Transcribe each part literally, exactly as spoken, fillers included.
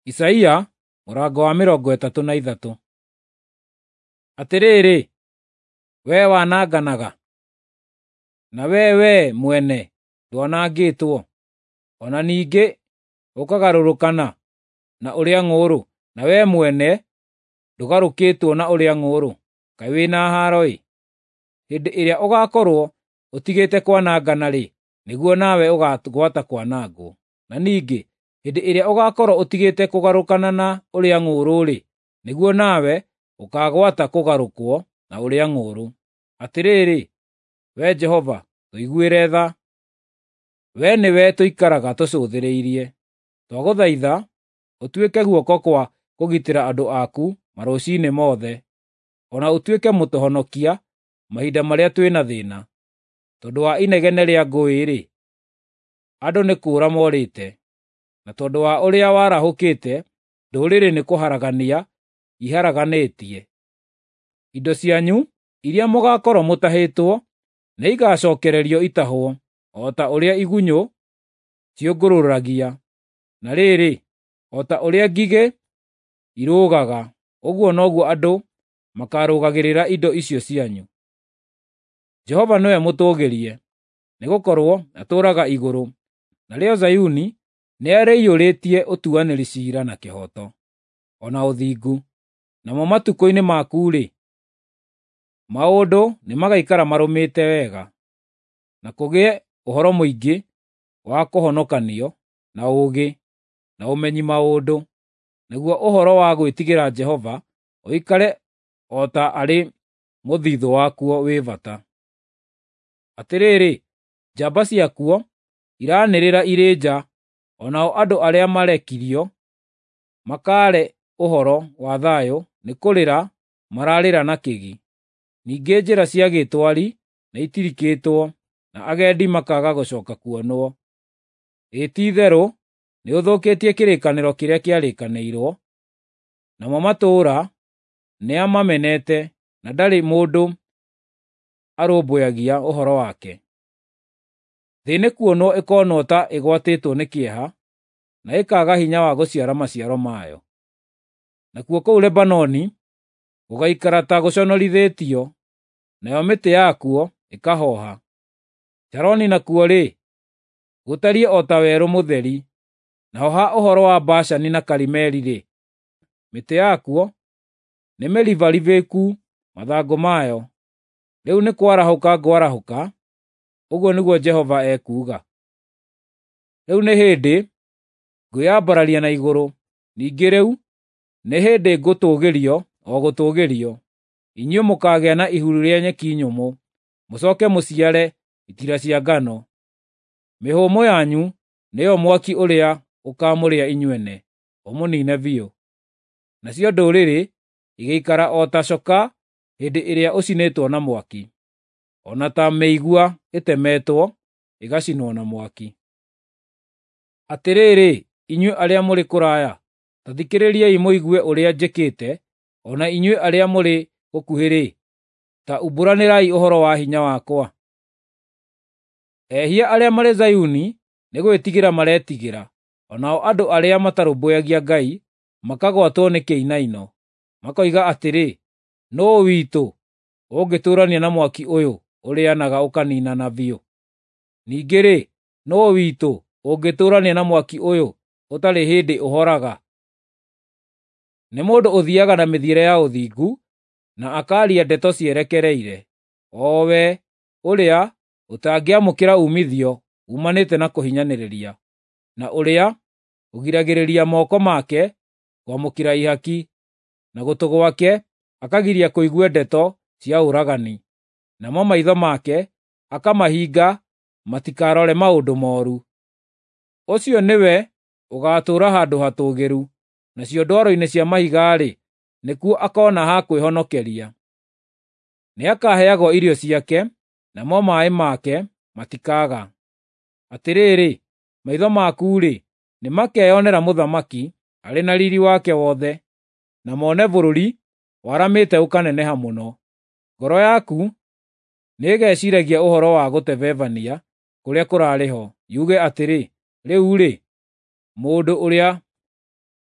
Isaia mũrango wa mĩrongo ĩtatũ na ithatũ. Atĩrĩrĩ, wee wananganaga, na wee wee mwene ndwanangĩtwo, ona ningĩ ũkagarũrũkana na ũrĩa ng'ũũrũ, na wee mwene ndũgarũkĩtwo na ũrĩa ng'ũũrũ, kaĩ wĩna haaro-ĩ! Hĩndĩ ĩrĩa ũgaakorwo ũtigĩte kwanangana-rĩ, nĩguo nawe ũgagwata kwanangwo, na ningĩ hĩndĩ ĩrĩa ũgaakorwo ũtigĩte kũgarũrũkana na ũrĩa ng'ũũrũ-rĩ, nĩguo nawe ũkaagwata kũgarũrũkwo na ũrĩa ng'ũũrũ. Atĩrĩrĩ, wee Jehova, tũiguĩre tha. Wee nĩwe tũikaraga tũcũthĩrĩirie. Twagũthaitha ũtuĩke guoko kwa kũgitĩra andũ aku marũciinĩ mothe, o na ũtuĩke mũtũhonokia mahinda marĩa twĩ na thĩĩna. Tondũ wa inegene rĩa ngũĩ-rĩ, andũ nĩ kũũra morĩte, na tondũ wa ũrĩa warahũkĩte, ndũrĩrĩ nĩ kũharagania iharaganĩtie. Indo cianyu iria mũgaakorwo mũtahĩtwo nĩigacookererio itahwo, o ta ũrĩa igunyũ ciũngũrũragia, na rĩrĩ, o ta ũrĩa ngigĩ irũgaga, ũguo noguo andũ makaarũgagĩrĩra indo icio cianyu. Jehova nĩwe mũtũũgĩrie, nĩgũkorwo atũũraga igũrũ, narĩo Zayuni nĩarĩiyũrĩtie ũtuanĩri ciira na kĩhooto, o na ũthingu. Namo matukũ-inĩ maku-rĩ, maũndũ nĩmagaikara marũmĩte wega, na kũgĩe ũhoro mũingĩ wa kũhonokanio, na ũũgĩ, na ũmenyi maũndũ, nĩguo ũhoro wa gwĩtigĩra Jehova ũikare o ta arĩ mũthiithũ wakuo wĩ bata. Atĩrĩrĩ, njamba ciakuo iraanĩrĩra irĩ nja, o nao andũ arĩa marekirio makaare ũhoro wa thayũ nĩ kũrĩra mararĩra na kĩgi. Ningĩ njĩra cia gĩĩtwari nĩitirikĩtwo, na agendi makaaga gũcooka kuonwo. Ĩ ti-itherũ nĩũthũkĩtie kĩrĩkanĩro kĩrĩa kĩarĩkanĩirwo, namo matũũra nĩamamenete, na ndarĩ mũndũ arũmbũyagia ũhoro wake. Thĩ nĩ kuonwo ĩkoonwo ta ĩgwatĩtwo nĩ kĩeha, na ĩkaaga hinya wa gũciara maciaro mayo. Nakuo kũu Lebanoni gũgaikara ta gũconorithĩtio, nayo mĩtĩ yakuo ĩkahooha. Sharoni nakuo-rĩ, gũtariĩ o ta werũ mũtheri, naho ha ũhoro wa Bashani na Karimeli-rĩ, mĩtĩ yakuo nĩ mĩribaribĩku mathangũ mayo. Rĩu nĩ kwarahũka ngwarahũka, ũguo nĩguo Jehova ekuuga. Rĩu nĩ hĩndĩ ngwĩyambararia na igũrũ, ningĩ rĩu nĩ hĩndĩ ngũtũũgĩrio o gũtũũgĩrio. Inyuĩ mũkaagĩa na ihuru rĩa nyeki nyũmũ, mũcooke mũciare itira cia ngano. Mĩhũmũ yanyu nĩyo mwaki ũrĩa ũkaamũrĩa inyuene, ũmũniine biũ. Nacio ndũrĩrĩ igĩikara o ta coka hĩndĩ ĩrĩa ũcinĩtwo na mwaki, o na ta mĩigua ĩtemetwo ĩgacinwo na mwaki. Atĩrĩrĩ, inyuĩ arĩa mũrĩ kũraya, ta thikĩrĩriai mũigue ũrĩa njĩkĩte, o na inyuĩ arĩa mũrĩ gũkuhĩ-rĩ, ta umbũranĩrai ũhoro wa hinya wakwa. Ehia arĩa marĩ Zayuni nĩ gwĩtigĩra maretigĩra, o nao andũ arĩa matarũmbũyagia Ngai makagwatwo nĩ kĩinaino, makoiga atĩrĩ, nũũ witũ ũngĩtũũrania na mwaki ũyũ ũrĩanaga ũkaniinana biũ? Ningĩ-rĩ, nũũ witũ ũngĩtũũrania na mwaki ũyũ ũtarĩ hĩndĩ ũhoraga? Nĩ mũndũ ũthiiaga na mĩthiĩre ya ũthingu, na akaaria ndeto cierekereire, o we ũrĩa ũtangĩamũkĩra uumithio uumanĩte na kũhinyanĩrĩria, na ũrĩa ũgiragĩrĩria moko make kwamũkĩra ihaki, na gũtũ gwake akagiria kũigua ndeto cia ũragani, namo maitho make akamahinga matikarore maũndũ mooru. Ũcio nĩwe ũgaatũũra handũ hatũũgĩru, nacio ndwaro-inĩ cia mahiga-rĩ, nĩkuo akoona ha kwĩhonokeria. Nĩakaheagwo irio ciake, namo maaĩ make matikaaga. Atĩrĩrĩ, maitho maku-rĩ, nĩmakeyonera mũthamaki arĩ na riiri wake wothe, na mone bũrũri waramĩte ũkaneneha mũno. Ngoro yaku nĩĩgeciiragia ũhoro wa gũtebebania kũrĩa kũrarĩ ho, yuge atĩrĩ, rĩu-rĩ, mũndũ ũrĩa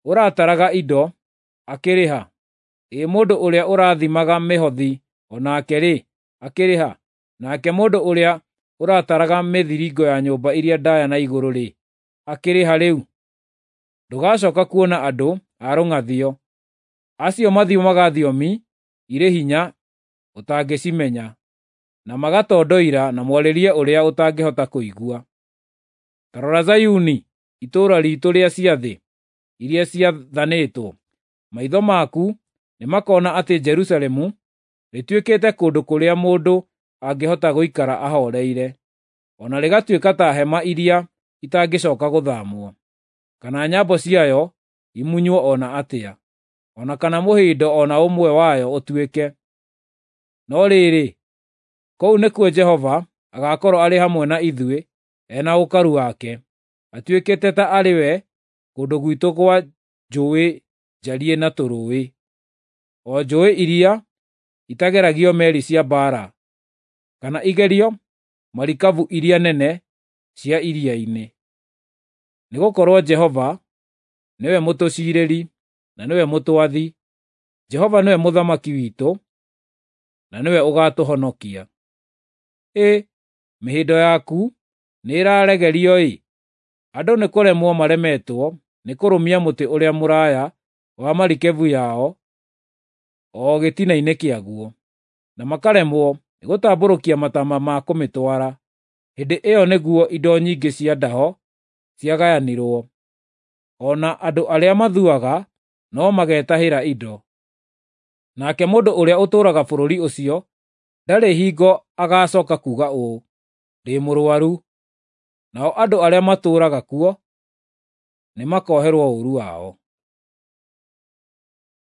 ũrataraga indo, akĩrĩha. Ĩ mũndũ ũrĩa ũrathimaga mĩhothi, o nake-rĩ, akĩrĩha. Nake mũndũ ũrĩa ũrataraga mĩthiringo ya nyũmba iria ndaaya na igũrũ-rĩ, akĩrĩha rĩu. Ndũgacooka kuona andũ a rũng'athio, acio mathimaga thiomi irĩ hinya ũtangĩcimenya, na magatondoira na mwarĩrie ũrĩa ũtangĩhota kũigua. Ta rora Zayuni, itũũra riitũ rĩa ciathĩ, iria ciathanĩtwo. Maitho maku nĩmakona atĩ Jerusalemu rĩtuĩkĩte kũndũ kũrĩa mũndũ angĩhota gũikara ahooreire, o na rĩgatuĩka ta hema iria itangĩcooka gũthaamwo, kana nyambo ciayo imunywo o na atĩa, o na kana mũhĩndo o na ũmwe wayo ũtuĩke. No rĩrĩ, kũu nĩkuo Jehova agaakorwo arĩ hamwe na ithuĩ, ena ũkaru wake, atuĩkĩte ta arĩ we kũndũ gwitũ gwa njũũĩ njariĩ na tũrũũĩ, o njũũĩ iria itageragio meeri cia mbaara, kana igerio marikabu iria nene cia iria-inĩ. Nĩgũkorwo Jehova nĩwe mũtũciirĩri, na nĩwe mũtwathi, Jehova nĩwe mũthamaki witũ, na nĩwe ũgaatũhonokia. Ĩ, mĩhĩndo yaku nĩĩraregerio-ĩ! Andũ nĩ kũremwo maremetwo nĩ kũrũmia mũtĩ ũrĩa mũraaya wa marikebu yao o gĩtina-inĩ kĩaguo, na makaremwo nĩ gũtambũrũkia mataama ma kũmĩtwara. Hĩndĩ ĩyo nĩguo indo nyingĩ cia ndaho ciagayanirwo, o na andũ arĩa mathuaga no magetahĩra indo. Nake mũndũ ũrĩa ũtũũraga bũrũri ũcio ndarĩ hingo agaacooka kuuga ũũ, “Ndĩ mũrũaru,” nao andũ arĩa matũũraga kuo nĩmakoherwo ũũru wao.